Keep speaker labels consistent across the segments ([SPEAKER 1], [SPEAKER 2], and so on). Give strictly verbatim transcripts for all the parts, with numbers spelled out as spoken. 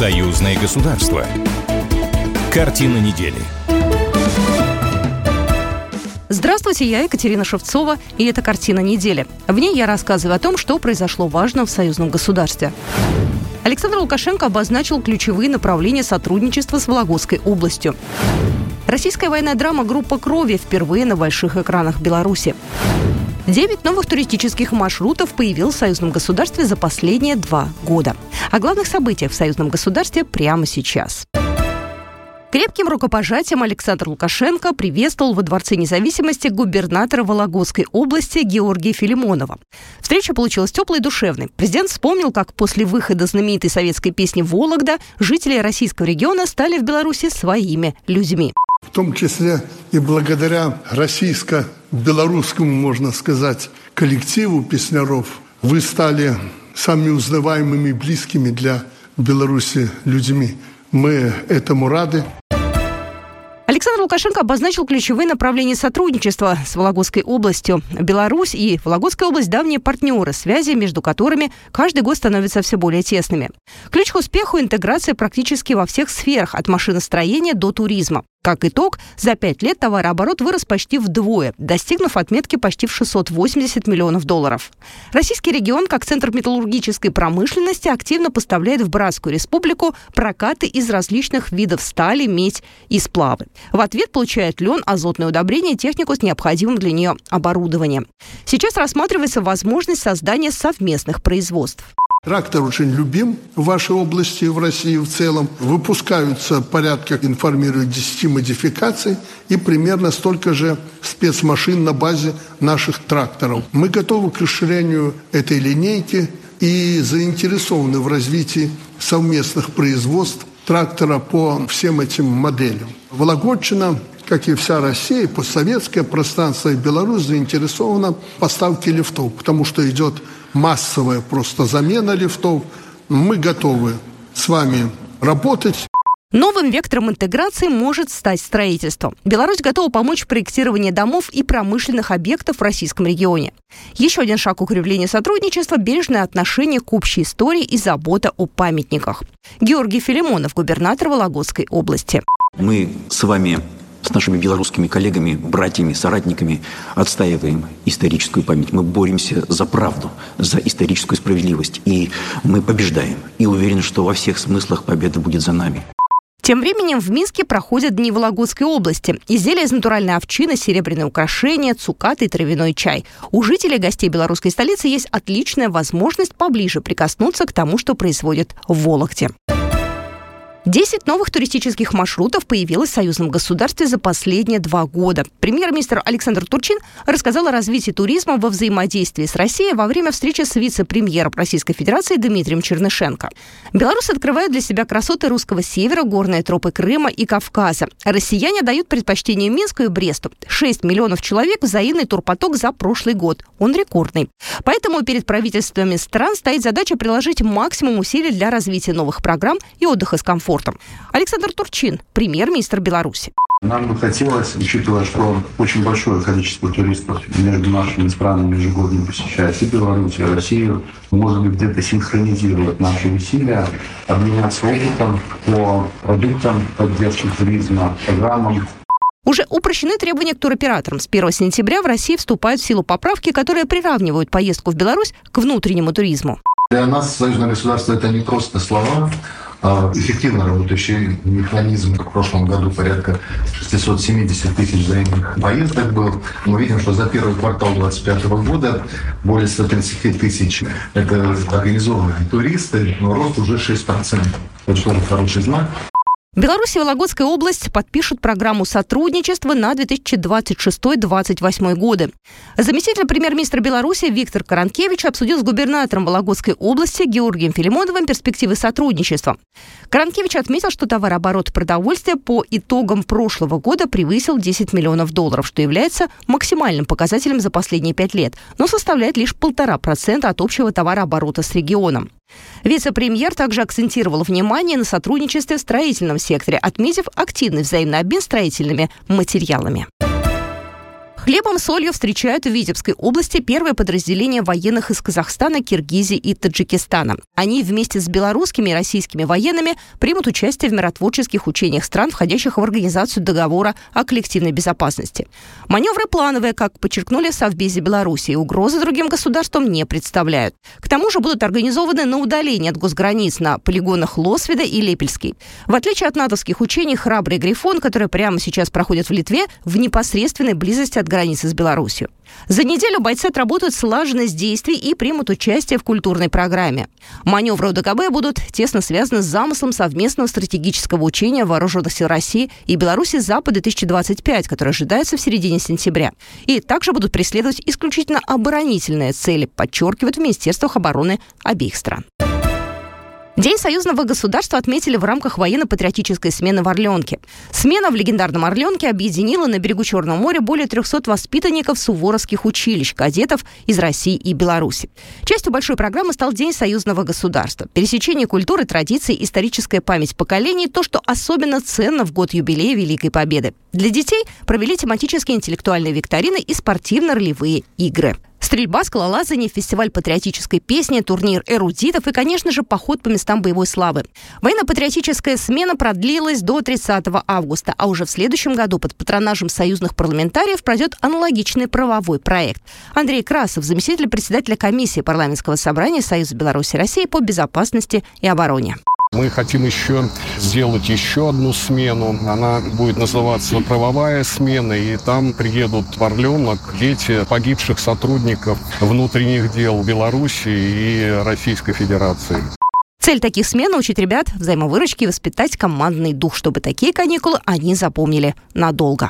[SPEAKER 1] Союзное государство. Картина недели.
[SPEAKER 2] Здравствуйте, я Екатерина Шевцова, и это «Картина недели». В ней я рассказываю о том, что произошло важно в союзном государстве. Александр Лукашенко обозначил ключевые направления сотрудничества с Вологодской областью. Российская военная драма «Группа крови» впервые на больших экранах Беларуси. Девять новых туристических маршрутов появилось в союзном государстве за последние два года. О главных событиях в союзном государстве прямо сейчас. Крепким рукопожатием Александр Лукашенко приветствовал во Дворце независимости губернатора Вологодской области Георгия Филимонова. Встреча получилась теплой и душевной. Президент вспомнил, как после выхода знаменитой советской песни «Вологда» жители российского региона стали в Беларуси своими людьми.
[SPEAKER 3] В том числе и благодаря российско-белорусскому, можно сказать, коллективу песняров, вы стали самыми узнаваемыми и близкими для Беларуси людьми. Мы этому рады.
[SPEAKER 2] Александр Лукашенко обозначил ключевые направления сотрудничества с Вологодской областью. Беларусь и Вологодская область – давние партнеры, связи между которыми каждый год становятся все более тесными. Ключ к успеху – интеграция практически во всех сферах, от машиностроения до туризма. Как итог, за пять лет товарооборот вырос почти вдвое, достигнув отметки почти в шестьсот восемьдесят миллионов долларов. Российский регион, как центр металлургической промышленности, активно поставляет в Братскую республику прокаты из различных видов стали, медь и сплавы. В ответ получает лен, азотное удобрение и технику с необходимым для нее оборудованием. Сейчас рассматривается возможность создания совместных производств.
[SPEAKER 3] Трактор очень любим в вашей области и в России в целом. Выпускаются порядка, информируют, десяти модификаций и примерно столько же спецмашин на базе наших тракторов. Мы готовы к расширению этой линейки и заинтересованы в развитии совместных производств трактора по всем этим моделям. Вологодчина, как и вся Россия, постсоветское пространство и Беларусь заинтересована в поставке лифтов, потому что идет массовая просто замена лифтов. Мы готовы с вами работать.
[SPEAKER 2] Новым вектором интеграции может стать строительство. Беларусь готова помочь в проектировании домов и промышленных объектов в российском регионе. Еще один шаг укрепления сотрудничества – бережное отношение к общей истории и забота о памятниках. Георгий Филимонов, губернатор Вологодской области.
[SPEAKER 4] Мы с вами, с нашими белорусскими коллегами, братьями, соратниками отстаиваем историческую память. Мы боремся за правду, за историческую справедливость. И мы побеждаем. И уверен, что во всех смыслах победа будет за нами.
[SPEAKER 2] Тем временем в Минске проходят Дни Вологодской области. Изделия из натуральной овчины, серебряные украшения, цукаты и травяной чай. У жителей и гостей белорусской столицы есть отличная возможность поближе прикоснуться к тому, что производят в Вологде. Десять новых туристических маршрутов появилось в союзном государстве за последние два года. Премьер-министр Александр Турчин рассказал о развитии туризма во взаимодействии с Россией во время встречи с вице-премьером Российской Федерации Дмитрием Чернышенко. Беларусь открывает для себя красоты русского севера, горные тропы Крыма и Кавказа. Россияне дают предпочтение Минску и Бресту. шесть миллионов человек взаимный турпоток за прошлый год. Он рекордный. Поэтому перед правительствами стран стоит задача приложить максимум усилий для развития новых программ и отдыха с комфортом. Александр Турчин, премьер-министр Беларуси.
[SPEAKER 5] Нам бы хотелось, учитывая, что очень большое количество туристов между нашими странами ежегодно посещает и Беларусь, и Россию, может быть, где-то синхронизировать наши усилия, обменяться опытом по продуктам поддержки туризма, программам.
[SPEAKER 2] Уже упрощены требования к туроператорам. С первого сентября в России вступают в силу поправки, которые приравнивают поездку в Беларусь к внутреннему туризму.
[SPEAKER 5] Для нас союзное государство – это не просто слова, а эффективно работающий механизм. В прошлом году порядка шестьсот семьдесят тысяч взаимных поездок был. Мы видим, что за первый квартал две тысячи двадцать пятого года более ста тридцати тысяч – это организованные туристы, но рост уже шесть процентов. Это тоже хороший знак.
[SPEAKER 2] Беларусь и Вологодская область подпишут программу сотрудничества на две тысячи двадцать шестой — две тысячи двадцать восьмой годы. Заместитель премьер-министра Беларуси Виктор Каранкевич обсудил с губернатором Вологодской области Георгием Филимоновым перспективы сотрудничества. Каранкевич отметил, что товарооборот продовольствия по итогам прошлого года превысил десять миллионов долларов, что является максимальным показателем за последние пять лет, но составляет лишь полтора процента от общего товарооборота с регионом. Вице-премьер также акцентировал внимание на сотрудничестве в строительном секторе, отметив активный взаимный обмен строительными материалами. Хлебом, солью встречают в Витебской области первое подразделение военных из Казахстана, Киргизии и Таджикистана. Они вместе с белорусскими и российскими военными примут участие в миротворческих учениях стран, входящих в Организацию договора о коллективной безопасности. Маневры плановые, как подчеркнули в Совбезе Беларуси, и угрозы другим государствам не представляют. К тому же будут организованы на удалении от госграниц на полигонах Лосведа и Лепельский. В отличие от натовских учений, «Храбрый Грифон», которые прямо сейчас проходят в Литве, в непосредственной близости от границы с Беларусью. За неделю бойцы отработают слаженность действий и примут участие в культурной программе. Маневры ОДКБ будут тесно связаны с замыслом совместного стратегического учения Вооруженных сил России и Беларуси «Запад-две тысячи двадцать пять», который ожидается в середине сентября. И также будут преследовать исключительно оборонительные цели, подчеркивают в Министерствах обороны обеих стран. День союзного государства отметили в рамках военно-патриотической смены в Орленке. Смена в легендарном Орленке объединила на берегу Черного моря более трехсот воспитанников суворовских училищ, кадетов из России и Беларуси. Частью большой программы стал День союзного государства. Пересечение культуры, традиций, историческая память поколений – то, что особенно ценно в год юбилея Великой Победы. Для детей провели тематические интеллектуальные викторины и спортивно-ролевые игры. Стрельба, скалолазание, фестиваль патриотической песни, турнир эрудитов и, конечно же, поход по местам боевой славы. Военно-патриотическая смена продлилась до тридцатого августа, а уже в следующем году под патронажем союзных парламентариев пройдет аналогичный правовой проект. Андрей Красов, заместитель председателя комиссии парламентского собрания Союза Беларуси и России по безопасности и обороне.
[SPEAKER 6] Мы хотим еще сделать еще одну смену. Она будет называться «Правовая смена», и там приедут в Орленок дети погибших сотрудников внутренних дел Беларуси и Российской Федерации.
[SPEAKER 2] Цель таких смен – научить ребят взаимовыручке и воспитать командный дух, чтобы такие каникулы они запомнили надолго.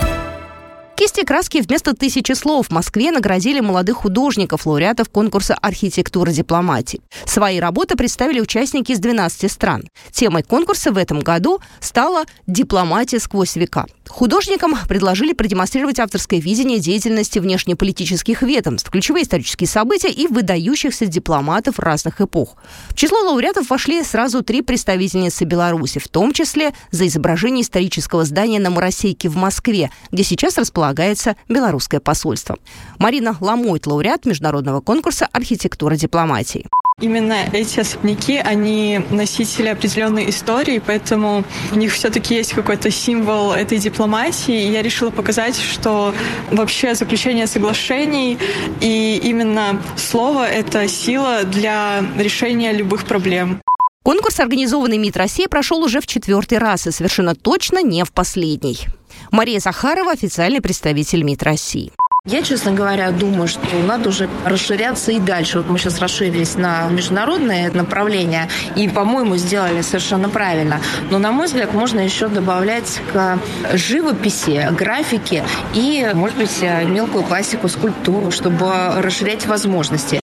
[SPEAKER 2] Кисти краски вместо тысячи слов в Москве наградили молодых художников, лауреатов конкурса «Архитектура дипломатии». Свои работы представили участники из двенадцати стран. Темой конкурса в этом году стала «Дипломатия сквозь века». Художникам предложили продемонстрировать авторское видение деятельности внешнеполитических ведомств, ключевые исторические события и выдающихся дипломатов разных эпох. В число лауреатов вошли сразу три представительницы Беларуси, в том числе за изображение исторического здания на Моросейке в Москве, где сейчас располагается белорусское посольство. Марина Ломойт, лауреат международного конкурса «Архитектура дипломатии».
[SPEAKER 7] Именно эти особняки, они носители определенной истории, поэтому в них все-таки есть какой-то символ этой дипломатии. И я решила показать, что вообще заключение соглашений и именно слово – это сила для решения любых проблем.
[SPEAKER 2] Конкурс, организованный МИД России, прошел уже в четвертый раз и совершенно точно не в последний. Мария Захарова, официальный представитель МИД России.
[SPEAKER 8] Я, честно говоря, думаю, что надо уже расширяться и дальше. Вот мы сейчас расширились на международное направление и, по-моему, сделали совершенно правильно. Но, на мой взгляд, можно еще добавлять к живописи, графике и, может быть, мелкую классику, скульптуру, чтобы расширять возможности.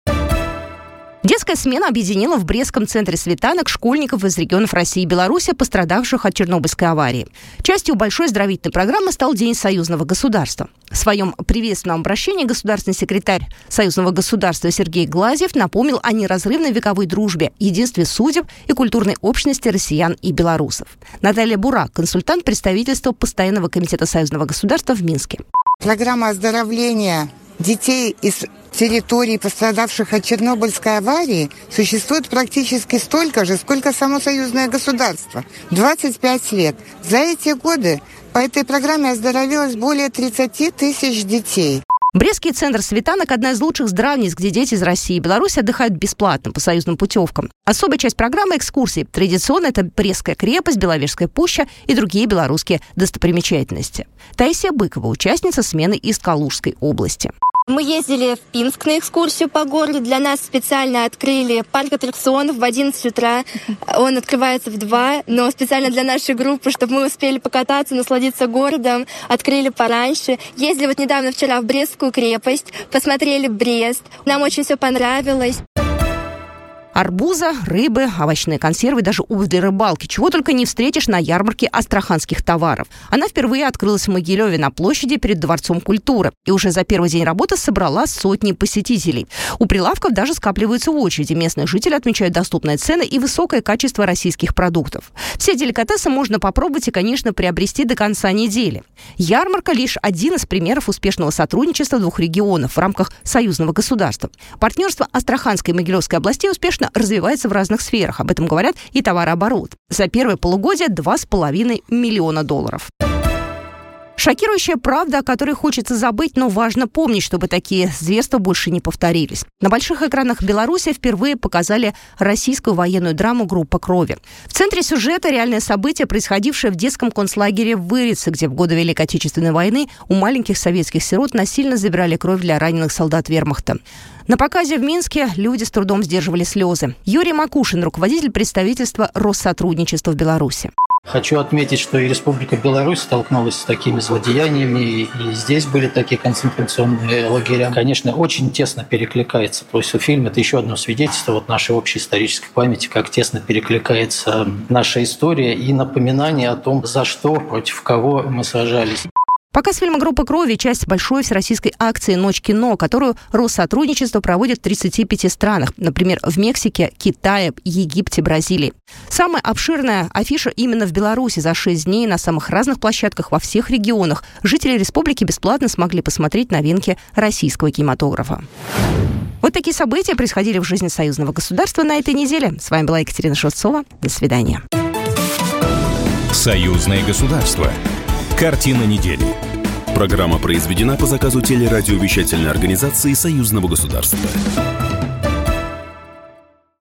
[SPEAKER 2] Детская смена объединила в Брестском центре светанок школьников из регионов России и Беларуси, пострадавших от Чернобыльской аварии. Частью большой оздоровительной программы стал День союзного государства. В своем приветственном обращении государственный секретарь союзного государства Сергей Глазьев напомнил о неразрывной вековой дружбе, единстве судеб и культурной общности россиян и белорусов. Наталья Бурак, консультант представительства Постоянного комитета союзного государства в Минске.
[SPEAKER 9] Программа оздоровления детей из территорий, пострадавших от Чернобыльской аварии, существует практически столько же, сколько само союзное государство. двадцать пять лет. За эти годы по этой программе оздоровилось более тридцать тысяч детей.
[SPEAKER 2] Брестский центр светанок – одна из лучших здравниц, где дети из России и Беларуси отдыхают бесплатно по союзным путевкам. Особая часть программы – экскурсии. Традиционно это Брестская крепость, Беловежская пуща и другие белорусские достопримечательности. Таисия Быкова, участница смены из Калужской области.
[SPEAKER 10] Мы ездили в Пинск на экскурсию по городу. Для нас специально открыли парк аттракционов в одиннадцать утра. Он открывается в два, но специально для нашей группы, чтобы мы успели покататься, насладиться городом, открыли пораньше. Ездили вот недавно вчера в Брестскую крепость, посмотрели Брест. Нам очень все понравилось.
[SPEAKER 2] Арбуза, рыбы, овощные консервы, даже обувь для рыбалки. Чего только не встретишь на ярмарке астраханских товаров. Она впервые открылась в Могилеве на площади перед Дворцом культуры. И уже за первый день работы собрала сотни посетителей. У прилавков даже скапливаются очереди. Местные жители отмечают доступные цены и высокое качество российских продуктов. Все деликатесы можно попробовать и, конечно, приобрести до конца недели. Ярмарка – лишь один из примеров успешного сотрудничества двух регионов в рамках союзного государства. Партнерство Астраханской и Могилевской областей успешно развивается в разных сферах. Об этом говорят и товарооборот. За первое полугодие два с половиной миллиона долларов. Шокирующая правда, о которой хочется забыть, но важно помнить, чтобы такие зверства больше не повторились. На больших экранах Беларуси впервые показали российскую военную драму «Группа крови». В центре сюжета реальное событие, происходившее в детском концлагере в Вырице, где в годы Великой Отечественной войны у маленьких советских сирот насильно забирали кровь для раненых солдат вермахта. На показе в Минске люди с трудом сдерживали слезы. Юрий Макушин, руководитель представительства Россотрудничества в Беларуси.
[SPEAKER 11] Хочу отметить, что и Республика Беларусь столкнулась с такими злодеяниями, и здесь были такие концентрационные лагеря. Конечно, очень тесно перекликается. То есть фильм – это еще одно свидетельство вот нашей общей исторической памяти, как тесно перекликается наша история и напоминание о том, за что, против кого мы сражались.
[SPEAKER 2] Показ фильма «Группа крови» – часть большой всероссийской акции «Ночь кино», которую Россотрудничество проводит в тридцати пяти странах. Например, в Мексике, Китае, Египте, Бразилии. Самая обширная афиша именно в Беларуси. За шесть дней на самых разных площадках во всех регионах жители республики бесплатно смогли посмотреть новинки российского кинематографа. Вот такие события происходили в жизни союзного государства на этой неделе. С вами была Екатерина Шевцова. До свидания.
[SPEAKER 1] Союзное государство. Картина недели.
[SPEAKER 12] Программа произведена по заказу телерадиовещательной организации Союзного государства.